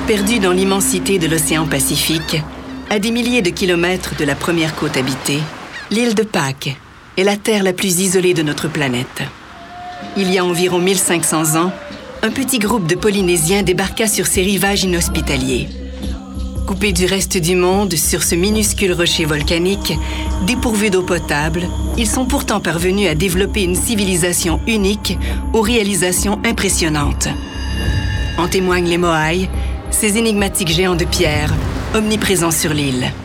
Perdue dans l'immensité de l'océan Pacifique, à des milliers de kilomètres de la première côte habitée, l'île de Pâques est la terre la plus isolée de notre planète. Il y a environ 1500 ans, un petit groupe de Polynésiens débarqua sur ces rivages inhospitaliers. Coupés du reste du monde sur ce minuscule rocher volcanique, dépourvu d'eau potable, ils sont pourtant parvenus à développer une civilisation unique aux réalisations impressionnantes. En témoignent les Moai, ces énigmatiques géants de pierre, omniprésents sur l'île.